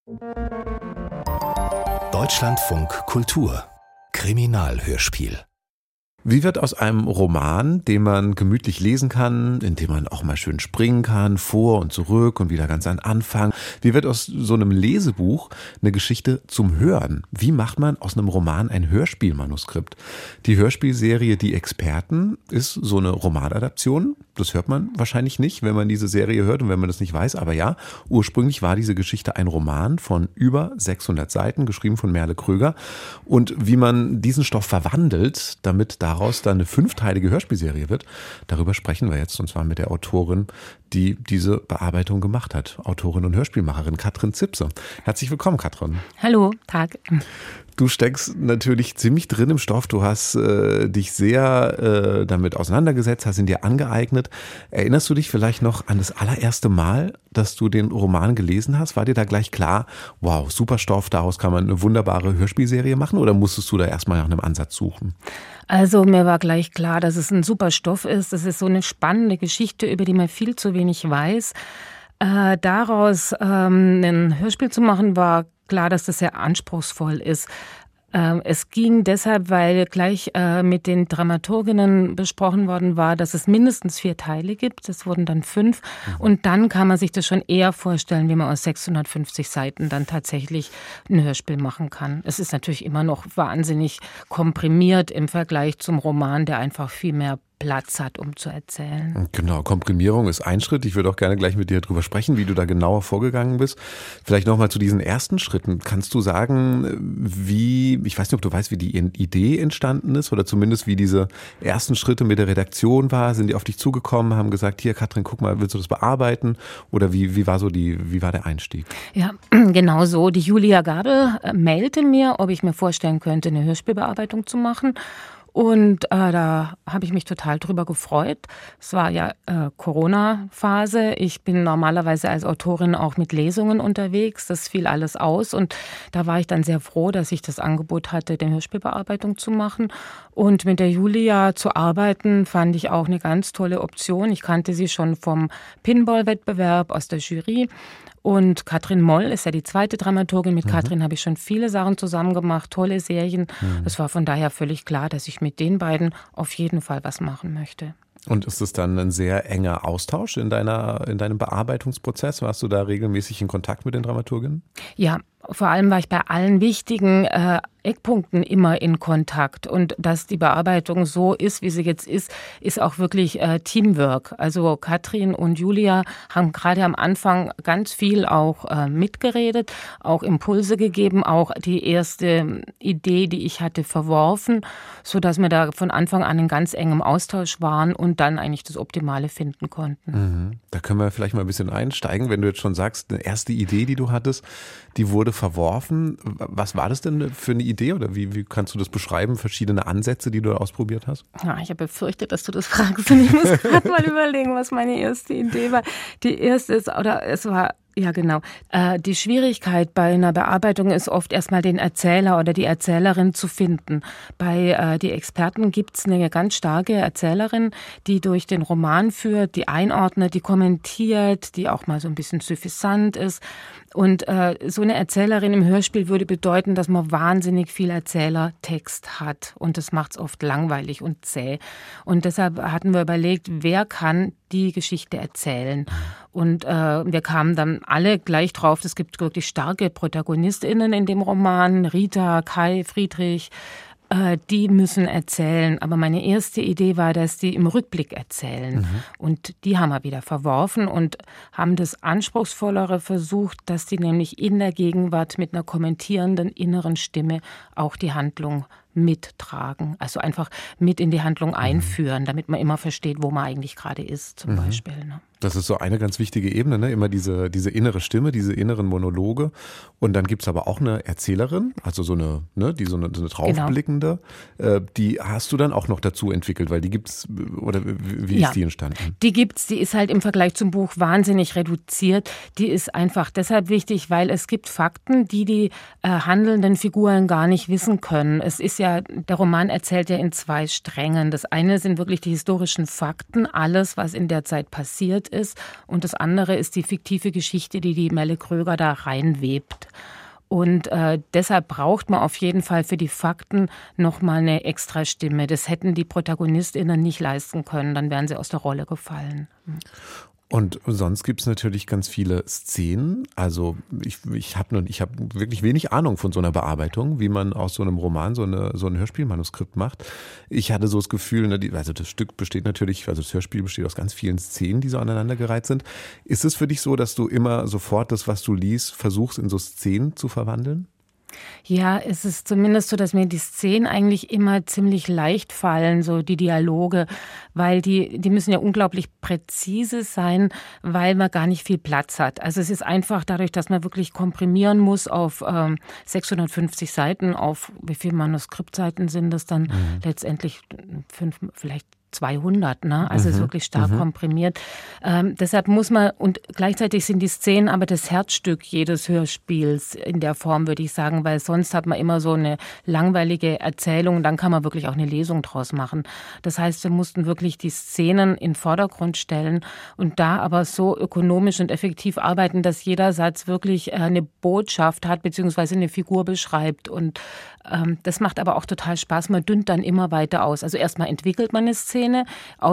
Deutschlandfunk Kultur Kriminalhörspiel. Wie wird aus einem Roman, den man gemütlich lesen kann, in dem man auch mal schön springen kann, vor und zurück und wieder ganz an Anfang, wie wird aus so einem Lesebuch eine Geschichte zum Hören? Wie macht man aus einem Roman ein Hörspielmanuskript? Die Hörspielserie Die Experten ist so eine Romanadaption. Das hört man wahrscheinlich nicht, wenn man diese Serie hört und wenn man das nicht weiß. Aber ja, ursprünglich war diese Geschichte ein Roman von über 600 Seiten, geschrieben von Merle Kröger. Und wie man diesen Stoff verwandelt, damit daraus dann eine 5-teilige Hörspielserie wird, darüber sprechen wir jetzt. Und zwar mit der Autorin, die diese Bearbeitung gemacht hat. Autorin und Hörspielmacherin Katrin Zipse. Herzlich willkommen, Katrin. Hallo, Tag. Du steckst natürlich ziemlich drin im Stoff. Du hast dich sehr damit auseinandergesetzt, hast ihn dir angeeignet. Erinnerst du dich vielleicht noch an das allererste Mal, dass du den Roman gelesen hast? War dir da gleich klar, wow, super Stoff, daraus kann man eine wunderbare Hörspielserie machen? Oder musstest du da erstmal nach einem Ansatz suchen? Also mir war gleich klar, dass es ein super Stoff ist. Das ist so eine spannende Geschichte, über die man viel zu wenig weiß. Daraus ein Hörspiel zu machen, war klar, dass das sehr anspruchsvoll ist. Es ging deshalb, weil gleich mit den Dramaturginnen besprochen worden war, dass es mindestens 4 Teile gibt. Es wurden dann 5. Und dann kann man sich das schon eher vorstellen, wie man aus 650 Seiten dann tatsächlich ein Hörspiel machen kann. Es ist natürlich immer noch wahnsinnig komprimiert im Vergleich zum Roman, der einfach viel mehr Platz hat, um zu erzählen. Genau, Komprimierung ist ein Schritt. Ich würde auch gerne gleich mit dir drüber sprechen, wie du da genauer vorgegangen bist. Vielleicht nochmal zu diesen ersten Schritten. Kannst du sagen, ich weiß nicht, ob du weißt, wie die Idee entstanden ist oder zumindest wie diese ersten Schritte mit der Redaktion war? Sind die auf dich zugekommen, haben gesagt, hier Katrin, guck mal, willst du das bearbeiten? Oder wie war der Einstieg? Ja, genau so. Die Julia Gabel mailte mir, ob ich mir vorstellen könnte, eine Hörspielbearbeitung zu machen. Und da habe ich mich total drüber gefreut. Es war ja Corona-Phase. Ich bin normalerweise als Autorin auch mit Lesungen unterwegs. Das fiel alles aus. Und da war ich dann sehr froh, dass ich das Angebot hatte, eine Hörspielbearbeitung zu machen. Und mit der Julia zu arbeiten, fand ich auch eine ganz tolle Option. Ich kannte sie schon vom Pinball-Wettbewerb aus der Jury. Und Katrin Moll ist ja die zweite Dramaturgin. Mit Katrin habe ich schon viele Sachen zusammen gemacht, tolle Serien. Es war von daher völlig klar, dass ich mit den beiden auf jeden Fall was machen möchte. Und ist es dann ein sehr enger Austausch in deinem Bearbeitungsprozess? Warst du da regelmäßig in Kontakt mit den Dramaturginnen? Ja, vor allem war ich bei allen wichtigen Eckpunkten immer in Kontakt. Und dass die Bearbeitung so ist, wie sie jetzt ist auch wirklich Teamwork. Also Katrin und Julia haben gerade am Anfang ganz viel auch mitgeredet, auch Impulse gegeben, auch die erste Idee, die ich hatte, verworfen, sodass wir da von Anfang an in ganz engem Austausch waren und dann eigentlich das Optimale finden konnten. Da können wir vielleicht mal ein bisschen einsteigen, wenn du jetzt schon sagst, eine erste Idee, die du hattest, die wurde verworfen. Was war das denn für eine Idee oder wie kannst du das beschreiben? Verschiedene Ansätze, die du ausprobiert hast? Ja, ich habe befürchtet, dass du das fragst und ich muss gerade mal überlegen, was meine erste Idee war. Ja, genau. Die Schwierigkeit bei einer Bearbeitung ist oft erstmal den Erzähler oder die Erzählerin zu finden. Bei Die Experten gibt's eine ganz starke Erzählerin, die durch den Roman führt, die einordnet, die kommentiert, die auch mal so ein bisschen suffisant ist. Und so eine Erzählerin im Hörspiel würde bedeuten, dass man wahnsinnig viel Erzählertext hat. Und das macht's oft langweilig und zäh. Und deshalb hatten wir überlegt, wer kann die Geschichte erzählen. Und wir kamen dann alle gleich drauf, es gibt wirklich starke ProtagonistInnen in dem Roman, Rita, Kai, Friedrich, die müssen erzählen. Aber meine erste Idee war, dass die im Rückblick erzählen. Und die haben wir wieder verworfen und haben das Anspruchsvollere versucht, dass die nämlich in der Gegenwart mit einer kommentierenden inneren Stimme auch die Handlung mittragen. Also einfach mit in die Handlung einführen, damit man immer versteht, wo man eigentlich gerade ist, zum Beispiel. Ne? Das ist so eine ganz wichtige Ebene, ne? Immer diese innere Stimme, diese inneren Monologe. Und dann gibt's aber auch eine Erzählerin, also so eine draufblickende. Genau. Die hast du dann auch noch dazu entwickelt, weil die gibt's, oder wie ist die entstanden? Die gibt's, die ist halt im Vergleich zum Buch wahnsinnig reduziert. Die ist einfach deshalb wichtig, weil es gibt Fakten, die handelnden Figuren gar nicht wissen können. Es ist ja, der Roman erzählt ja in 2 Strängen. Das eine sind wirklich die historischen Fakten, alles, was in der Zeit passiert ist. Und das andere ist die fiktive Geschichte, die Merle Kröger da reinwebt. Und deshalb braucht man auf jeden Fall für die Fakten nochmal eine extra Stimme. Das hätten die ProtagonistInnen nicht leisten können, dann wären sie aus der Rolle gefallen. Und sonst gibt es natürlich ganz viele Szenen. Also ich habe wirklich wenig Ahnung von so einer Bearbeitung, wie man aus so einem Roman so ein Hörspielmanuskript macht. Ich hatte so das Gefühl, also das Stück besteht natürlich, also das Hörspiel besteht aus ganz vielen Szenen, die so aneinandergereiht sind. Ist es für dich so, dass du immer sofort das, was du liest, versuchst in so Szenen zu verwandeln? Ja, es ist zumindest so, dass mir die Szenen eigentlich immer ziemlich leicht fallen, so die Dialoge, weil die müssen ja unglaublich präzise sein, weil man gar nicht viel Platz hat. Also es ist einfach dadurch, dass man wirklich komprimieren muss auf 650 Seiten, auf wie viele Manuskriptseiten sind das dann letztendlich 5, vielleicht 200, ne? Also es ist wirklich stark komprimiert. Deshalb muss man, und gleichzeitig sind die Szenen aber das Herzstück jedes Hörspiels in der Form, würde ich sagen, weil sonst hat man immer so eine langweilige Erzählung und dann kann man wirklich auch eine Lesung draus machen. Das heißt, wir mussten wirklich die Szenen in den Vordergrund stellen und da aber so ökonomisch und effektiv arbeiten, dass jeder Satz wirklich eine Botschaft hat, beziehungsweise eine Figur beschreibt und das macht aber auch total Spaß. Man dünnt dann immer weiter aus. Also erstmal entwickelt man eine Szene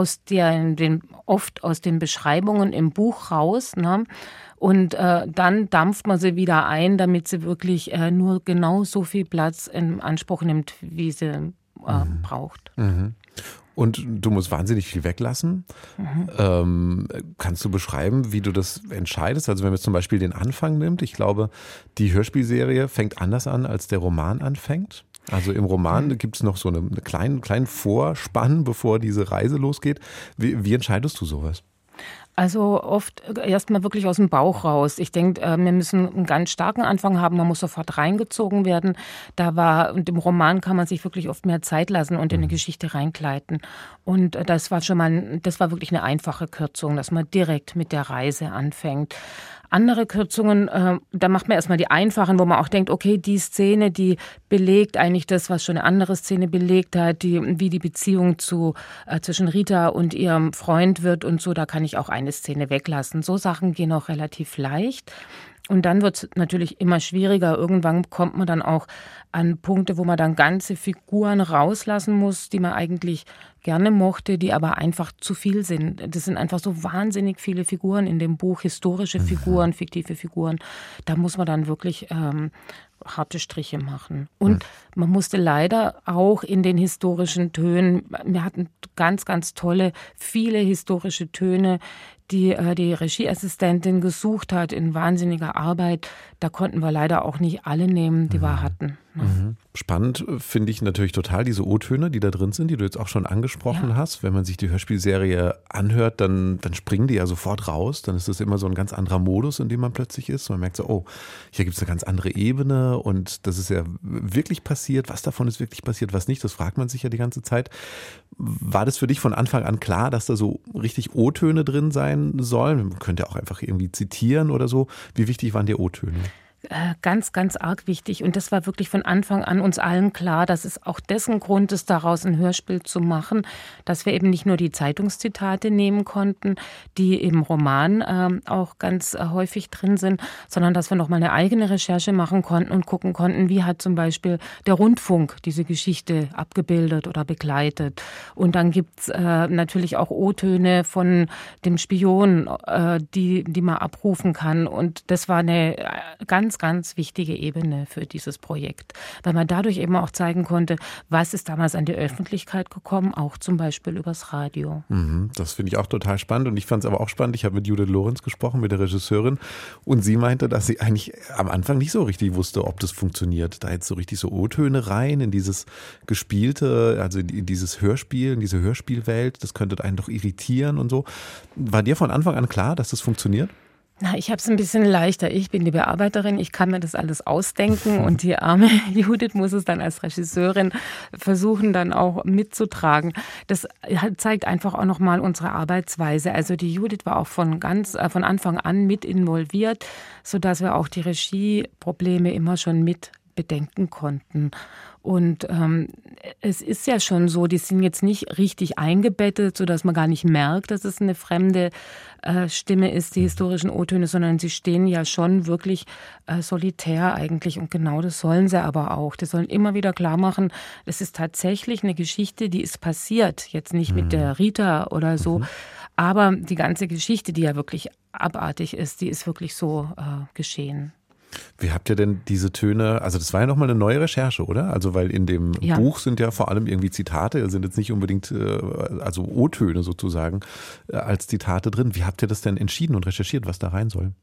oft aus den Beschreibungen im Buch raus, ne? Und dann dampft man sie wieder ein, damit sie wirklich nur genau so viel Platz in Anspruch nimmt, wie sie braucht. Mhm. Und du musst wahnsinnig viel weglassen. Kannst du beschreiben, wie du das entscheidest? Also wenn man jetzt zum Beispiel den Anfang nimmt, ich glaube, die Hörspielserie fängt anders an, als der Roman anfängt. Also im Roman gibt es noch so einen kleinen Vorspann, bevor diese Reise losgeht. Wie entscheidest du sowas? Also oft erstmal wirklich aus dem Bauch raus. Ich denke, wir müssen einen ganz starken Anfang haben, man muss sofort reingezogen werden. Und im Roman kann man sich wirklich oft mehr Zeit lassen und in eine Geschichte reinkleiden. Und das war wirklich eine einfache Kürzung, dass man direkt mit der Reise anfängt. Andere Kürzungen, da macht man erstmal die einfachen, wo man auch denkt, okay, die Szene, die belegt eigentlich das, was schon eine andere Szene belegt hat, wie die Beziehung zwischen Rita und ihrem Freund wird und so, da kann ich auch eine Szene weglassen. So Sachen gehen auch relativ leicht. Und dann wird es natürlich immer schwieriger. Irgendwann kommt man dann auch an Punkte, wo man dann ganze Figuren rauslassen muss, die man eigentlich gerne mochte, die aber einfach zu viel sind. Das sind einfach so wahnsinnig viele Figuren in dem Buch, historische Figuren, fiktive Figuren. Da muss man dann wirklich harte Striche machen. Und man musste leider auch in den historischen Tönen, wir hatten ganz, ganz tolle, viele historische Töne, die Regieassistentin gesucht hat in wahnsinniger Arbeit. Da konnten wir leider auch nicht alle nehmen, die wir hatten. Spannend finde ich natürlich total diese O-Töne, die da drin sind, die du jetzt auch schon angesprochen hast. Wenn man sich die Hörspielserie anhört, dann springen die ja sofort raus. Dann ist das immer so ein ganz anderer Modus, in dem man plötzlich ist. Man merkt so, oh, hier gibt es eine ganz andere Ebene und das ist ja wirklich passiert. Was davon ist wirklich passiert, was nicht, das fragt man sich ja die ganze Zeit. War das für dich von Anfang an klar, dass da so richtig O-Töne drin sein sollen? Man könnte ja auch einfach irgendwie zitieren oder so. Wie wichtig waren dir O-Töne? Ganz, ganz arg wichtig. Und das war wirklich von Anfang an uns allen klar, dass es auch dessen Grund ist, daraus ein Hörspiel zu machen, dass wir eben nicht nur die Zeitungszitate nehmen konnten, die im Roman auch ganz häufig drin sind, sondern dass wir nochmal eine eigene Recherche machen konnten und gucken konnten, wie hat zum Beispiel der Rundfunk diese Geschichte abgebildet oder begleitet. Und dann gibt's natürlich auch O-Töne von dem Spion, die man abrufen kann. Und das war eine ganz, ganz wichtige Ebene für dieses Projekt, weil man dadurch eben auch zeigen konnte, was ist damals an die Öffentlichkeit gekommen, auch zum Beispiel übers Radio. Das finde ich auch total spannend und ich fand es aber auch spannend. Ich habe mit Judith Lorenz gesprochen, mit der Regisseurin, und sie meinte, dass sie eigentlich am Anfang nicht so richtig wusste, ob das funktioniert. Da jetzt so richtig so O-Töne rein in dieses Gespielte, also in dieses Hörspiel, in diese Hörspielwelt, das könnte einen doch irritieren und so. War dir von Anfang an klar, dass das funktioniert? Na, ich habe es ein bisschen leichter. Ich bin die Bearbeiterin, ich kann mir das alles ausdenken und die arme Judith muss es dann als Regisseurin versuchen, dann auch mitzutragen. Das zeigt einfach auch nochmal unsere Arbeitsweise. Also die Judith war auch von Anfang an mit involviert, sodass wir auch die Regieprobleme immer schon mit bedenken konnten. Und es ist ja schon so, die sind jetzt nicht richtig eingebettet, sodass man gar nicht merkt, dass es eine fremde Stimme ist, die historischen O-Töne, sondern sie stehen ja schon wirklich solitär eigentlich. Und genau das sollen sie aber auch. Die sollen immer wieder klar machen, es ist tatsächlich eine Geschichte, die ist passiert. Jetzt nicht mit der Rita oder so, aber die ganze Geschichte, die ja wirklich abartig ist, die ist wirklich so geschehen. Wie habt ihr denn diese Töne, also das war ja nochmal eine neue Recherche, oder? Also weil in dem Buch sind ja vor allem irgendwie Zitate, sind jetzt nicht unbedingt, also O-Töne sozusagen als Zitate drin. Wie habt ihr das denn entschieden und recherchiert, was da rein soll?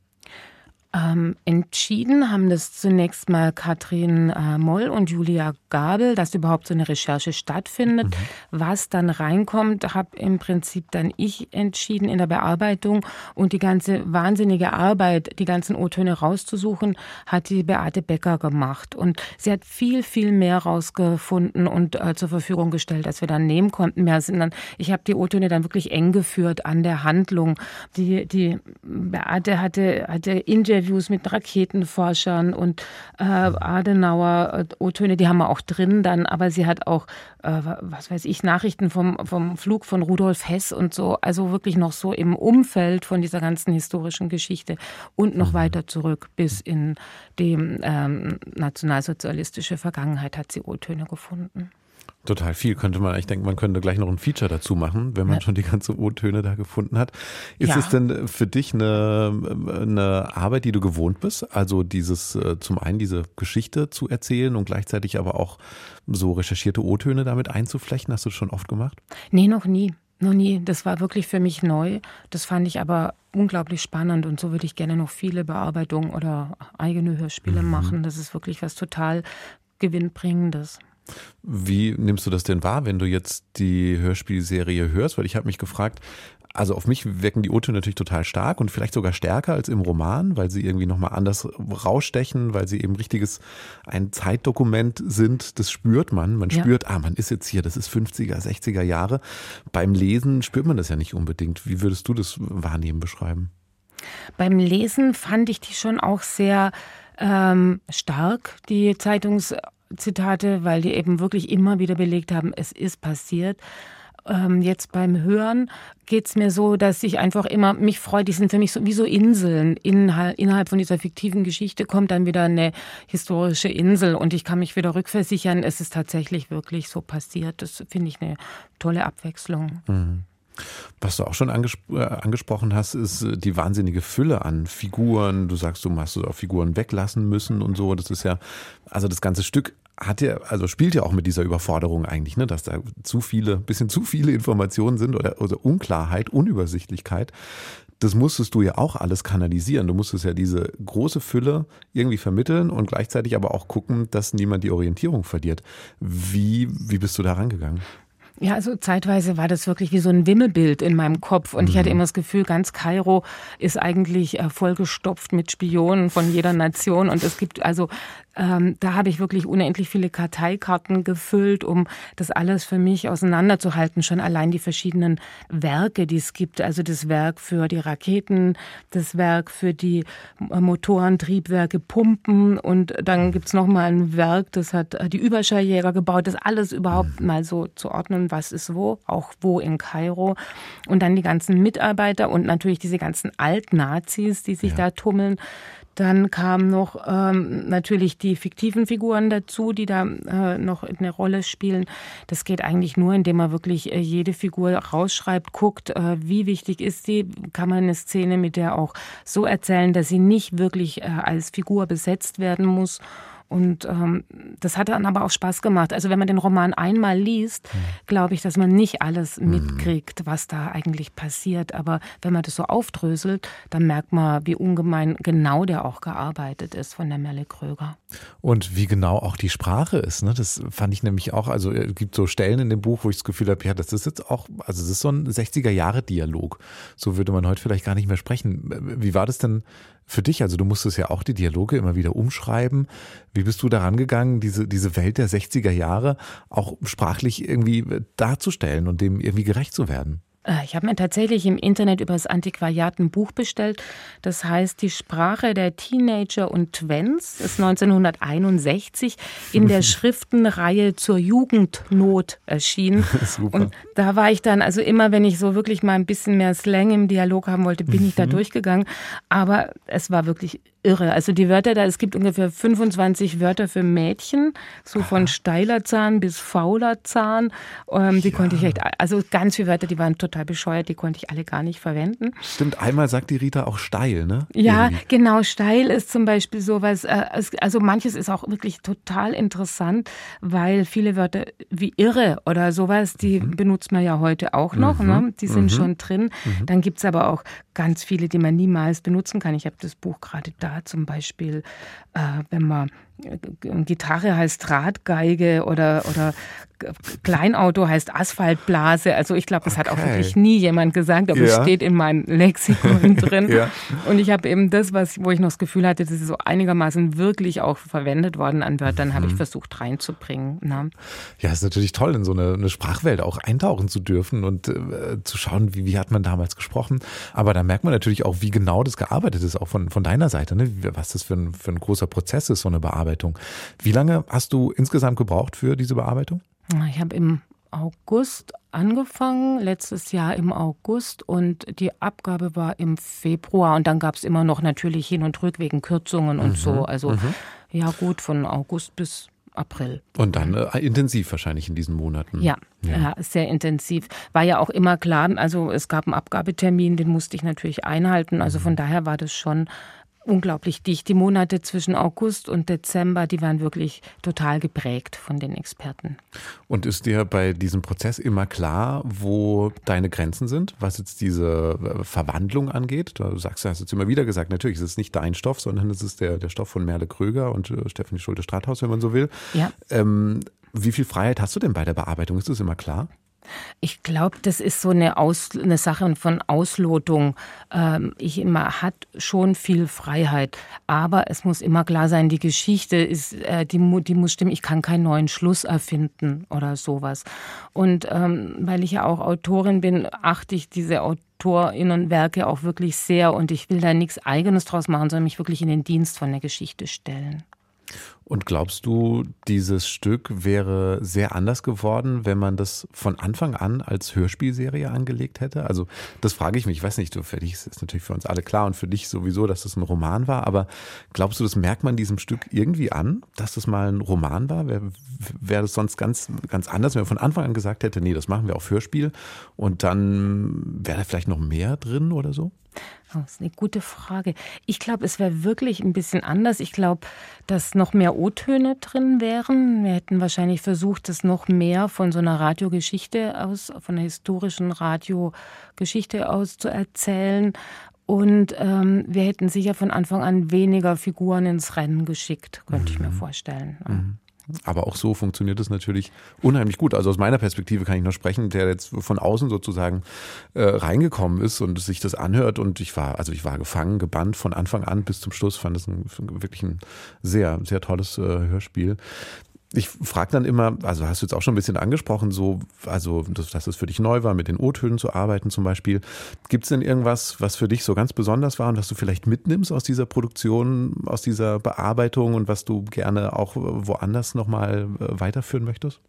Entschieden haben das zunächst mal Katrin Moll und Julia Gabel, dass überhaupt so eine Recherche stattfindet. Was dann reinkommt, habe im Prinzip dann ich entschieden in der Bearbeitung, und die ganze wahnsinnige Arbeit, die ganzen O-Töne rauszusuchen, hat die Beate Becker gemacht. Und sie hat viel, viel mehr rausgefunden und zur Verfügung gestellt, als wir dann nehmen konnten. Ich habe die O-Töne dann wirklich eng geführt an der Handlung. Die Beate hatte Interviews mit Raketenforschern und Adenauer O-Töne, die haben wir auch drin dann, aber sie hat auch, Nachrichten vom Flug von Rudolf Hess und so, also wirklich noch so im Umfeld von dieser ganzen historischen Geschichte und noch weiter zurück bis in die nationalsozialistische Vergangenheit hat sie O-Töne gefunden. Total viel könnte man, ich denke, man könnte gleich noch ein Feature dazu machen, wenn man schon die ganze O-Töne da gefunden hat. Ist es denn für dich eine Arbeit, die du gewohnt bist? Also zum einen diese Geschichte zu erzählen und gleichzeitig aber auch so recherchierte O-Töne damit einzuflechten? Hast du das schon oft gemacht? Nee, noch nie. Noch nie. Das war wirklich für mich neu. Das fand ich aber unglaublich spannend, und so würde ich gerne noch viele Bearbeitungen oder eigene Hörspiele machen. Das ist wirklich was total Gewinnbringendes. Wie nimmst du das denn wahr, wenn du jetzt die Hörspielserie hörst? Weil ich habe mich gefragt, also auf mich wirken die O-Töne natürlich total stark und vielleicht sogar stärker als im Roman, weil sie irgendwie nochmal anders rausstechen, weil sie eben ein Zeitdokument sind. Das spürt man. Man spürt, man ist jetzt hier, das ist 50er, 60er Jahre. Beim Lesen spürt man das ja nicht unbedingt. Wie würdest du das wahrnehmen, beschreiben? Beim Lesen fand ich die schon auch sehr stark, die Zeitungszitate, weil die eben wirklich immer wieder belegt haben, es ist passiert. Jetzt beim Hören geht's mir so, dass ich einfach immer mich freue, die sind für mich so wie so Inseln. Innerhalb von dieser fiktiven Geschichte kommt dann wieder eine historische Insel und ich kann mich wieder rückversichern, es ist tatsächlich wirklich so passiert. Das finde ich eine tolle Abwechslung. Mhm. Was du auch schon angesprochen hast, ist die wahnsinnige Fülle an Figuren. Du sagst, du hast auch Figuren weglassen müssen und so. Das ist ja, also das ganze Stück spielt ja auch mit dieser Überforderung eigentlich, ne, dass da bisschen zu viele Informationen sind oder Unklarheit, Unübersichtlichkeit. Das musstest du ja auch alles kanalisieren. Du musstest ja diese große Fülle irgendwie vermitteln und gleichzeitig aber auch gucken, dass niemand die Orientierung verliert. Wie bist du da rangegangen? Ja, also zeitweise war das wirklich wie so ein Wimmelbild in meinem Kopf und ich hatte immer das Gefühl, ganz Kairo ist eigentlich vollgestopft mit Spionen von jeder Nation und es gibt da habe ich wirklich unendlich viele Karteikarten gefüllt, um das alles für mich auseinanderzuhalten. Schon allein die verschiedenen Werke, die es gibt. Also das Werk für die Raketen, das Werk für die Motoren, Triebwerke, Pumpen und dann gibt's noch mal ein Werk, das hat die Überschalljäger gebaut. Das alles überhaupt mal so zu ordnen, was ist wo, auch wo in Kairo. Und dann die ganzen Mitarbeiter und natürlich diese ganzen Altnazis, die sich da tummeln. Dann kamen noch natürlich die fiktiven Figuren dazu, die da noch eine Rolle spielen. Das geht eigentlich nur, indem man wirklich jede Figur rausschreibt, guckt, wie wichtig ist sie, kann man eine Szene mit der auch so erzählen, dass sie nicht wirklich als Figur besetzt werden muss. Und das hat dann aber auch Spaß gemacht. Also wenn man den Roman einmal liest, glaube ich, dass man nicht alles mitkriegt, was da eigentlich passiert. Aber wenn man das so aufdröselt, dann merkt man, wie ungemein genau der auch gearbeitet ist von der Merle Kröger. Und wie genau auch die Sprache ist, ne? Das fand ich nämlich auch, also es gibt so Stellen in dem Buch, wo ich das Gefühl habe, ja, das ist jetzt auch, also es ist so ein 60er-Jahre-Dialog. So würde man heute vielleicht gar nicht mehr sprechen. Wie war das denn für dich? Also du musstest ja auch die Dialoge immer wieder umschreiben. Wie bist du daran gegangen, diese Welt der 60er Jahre auch sprachlich irgendwie darzustellen und dem irgendwie gerecht zu werden? Ich habe mir tatsächlich im Internet über das Antiquariat ein Buch bestellt. Das heißt Die Sprache der Teenager und Twents. Ist 1961 in der Schriftenreihe zur Jugendnot erschienen. Super. Und da war ich dann, also immer, wenn ich so wirklich mal ein bisschen mehr Slang im Dialog haben wollte, bin ich da durchgegangen. Aber es war wirklich irre. Also die Wörter da, es gibt ungefähr 25 Wörter für Mädchen, so von steiler Zahn bis fauler Zahn. Die konnte ich echt, also ganz viele Wörter, die waren total bescheuert, die konnte ich alle gar nicht verwenden. Stimmt, einmal sagt die Rita auch steil, ne? Ja, Irgendwie. genau, steil ist zum Beispiel sowas, also manches ist auch wirklich total interessant, weil viele Wörter wie irre oder sowas, die benutzt man ja heute auch noch, ne? Die sind schon drin. Dann gibt es aber auch ganz viele, die man niemals benutzen kann. Ich habe das Buch gerade da, zum Beispiel, wenn man Gitarre heißt Drahtgeige oder Kleinauto heißt Asphaltblase. Also ich glaube, das hat auch wirklich nie jemand gesagt, aber es steht in meinem Lexikon drin. Und ich habe eben das, wo ich noch das Gefühl hatte, das ist so einigermaßen wirklich auch verwendet worden an Wörtern, habe ich versucht reinzubringen. Ne? Ja, ist natürlich toll, in so eine Sprachwelt auch eintauchen zu dürfen und zu schauen, wie hat man damals gesprochen. Aber da merkt man natürlich auch, wie genau das gearbeitet ist, auch von deiner Seite, ne? Was das für ein großer Prozess ist, so eine Bearbeitung. Wie lange hast du insgesamt gebraucht für diese Bearbeitung? Ich habe im August angefangen, letztes Jahr im August, und die Abgabe war im Februar. Und dann gab es immer noch natürlich Hin- und Rück wegen Kürzungen und so. Also ja gut, von August bis April. Und dann intensiv wahrscheinlich in diesen Monaten. Ja, sehr intensiv. War ja auch immer klar, also es gab einen Abgabetermin, den musste ich natürlich einhalten. Also von daher war das schon unglaublich dicht. Die Monate zwischen August und Dezember, die waren wirklich total geprägt von den Experten. Und ist dir bei diesem Prozess immer klar, wo deine Grenzen sind, was jetzt diese Verwandlung angeht? Du hast jetzt immer wieder gesagt, natürlich ist es nicht dein Stoff, sondern es ist der Stoff von Merle Kröger und Stefanie Schulte-Strathaus, wenn man so will. Ja. Wie viel Freiheit hast du denn bei der Bearbeitung? Ist das immer klar? Ich glaube, das ist so eine Sache von Auslotung. Man hat schon viel Freiheit, aber es muss immer klar sein, die Geschichte ist, die muss stimmen. Ich kann keinen neuen Schluss erfinden oder sowas. Und weil ich ja auch Autorin bin, achte ich diese AutorInnenwerke auch wirklich sehr, und ich will da nichts Eigenes draus machen, sondern mich wirklich in den Dienst von der Geschichte stellen. Und glaubst du, dieses Stück wäre sehr anders geworden, wenn man das von Anfang an als Hörspielserie angelegt hätte? Also das frage ich mich, ich weiß nicht, für dich ist natürlich für uns alle klar und für dich sowieso, dass das ein Roman war, aber glaubst du, das merkt man diesem Stück irgendwie an, dass das mal ein Roman war? Wäre das sonst ganz, ganz anders, wenn man von Anfang an gesagt hätte, nee, das machen wir auf Hörspiel, und dann wäre da vielleicht noch mehr drin oder so? Das ist eine gute Frage. Ich glaube, es wäre wirklich ein bisschen anders. Ich glaube, dass noch mehr O-Töne drin wären. Wir hätten wahrscheinlich versucht, das noch mehr von so einer Radiogeschichte aus, von einer historischen Radiogeschichte aus zu erzählen. Und wir hätten sicher von Anfang an weniger Figuren ins Rennen geschickt, könnte ich mir vorstellen. Ja. Aber auch so funktioniert es natürlich unheimlich gut. Also aus meiner Perspektive kann ich nur sprechen, der jetzt von außen sozusagen reingekommen ist und sich das anhört. Und ich war gefangen, gebannt von Anfang an bis zum Schluss. Fand es wirklich ein sehr, sehr tolles Hörspiel. Ich frage dann immer, also hast du jetzt auch schon ein bisschen angesprochen, dass es für dich neu war, mit den O-Tönen zu arbeiten zum Beispiel. Gibt es denn irgendwas, was für dich so ganz besonders war und was du vielleicht mitnimmst aus dieser Produktion, aus dieser Bearbeitung und was du gerne auch woanders nochmal weiterführen möchtest?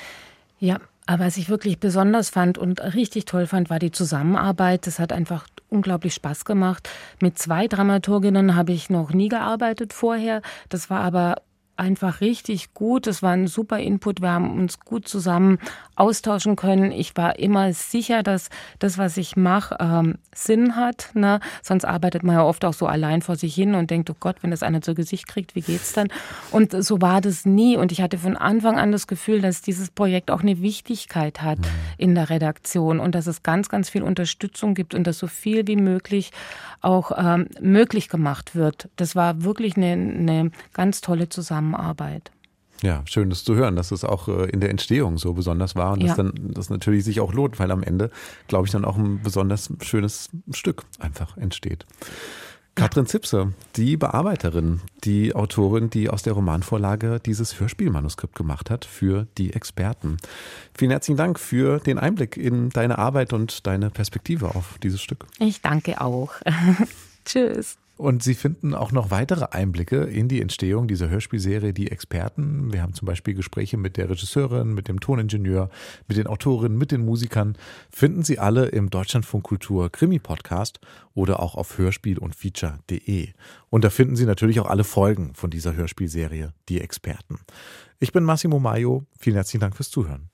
Ja, aber was ich wirklich besonders fand und richtig toll fand, war die Zusammenarbeit. Das hat einfach unglaublich Spaß gemacht. Mit 2 Dramaturginnen habe ich noch nie gearbeitet vorher. Das war aber einfach richtig gut. Das war ein super Input. Wir haben uns gut zusammen austauschen können. Ich war immer sicher, dass das, was ich mache, Sinn hat. Ne? Sonst arbeitet man ja oft auch so allein vor sich hin und denkt, oh Gott, wenn das einer zu Gesicht kriegt, wie geht's dann? Und so war das nie. Und ich hatte von Anfang an das Gefühl, dass dieses Projekt auch eine Wichtigkeit hat in der Redaktion und dass es ganz, ganz viel Unterstützung gibt und dass so viel wie möglich auch möglich gemacht wird. Das war wirklich eine ganz tolle Zusammenarbeit. Ja, schön, das zu hören, dass es auch in der Entstehung so besonders war und dass dann das natürlich sich auch lohnt, weil am Ende, glaube ich, dann auch ein besonders schönes Stück einfach entsteht. Katrin Zipse, die Bearbeiterin, die Autorin, die aus der Romanvorlage dieses Hörspielmanuskript gemacht hat für die Experten. Vielen herzlichen Dank für den Einblick in deine Arbeit und deine Perspektive auf dieses Stück. Ich danke auch. Tschüss. Und Sie finden auch noch weitere Einblicke in die Entstehung dieser Hörspielserie Die Experten. Wir haben zum Beispiel Gespräche mit der Regisseurin, mit dem Toningenieur, mit den Autorinnen, mit den Musikern. Finden Sie alle im Deutschlandfunk Kultur Krimi-Podcast oder auch auf hörspiel- und feature.de. Und da finden Sie natürlich auch alle Folgen von dieser Hörspielserie Die Experten. Ich bin Massimo Maio. Vielen herzlichen Dank fürs Zuhören.